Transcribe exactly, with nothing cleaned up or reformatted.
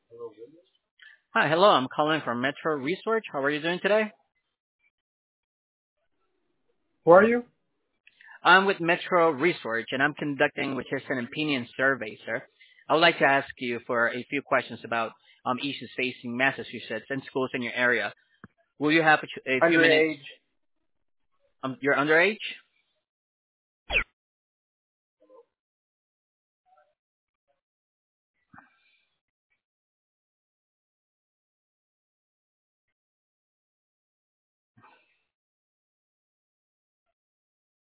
Hi, hello. I'm calling from Metro Research. How are you doing today? Who are you? I'm with Metro Research, and I'm conducting which is an opinion survey, sir. I would like to ask you for a few questions about um, issues facing Massachusetts and schools in your area. Will you have a, ch- a few minutes? Underage. Um, you're underage?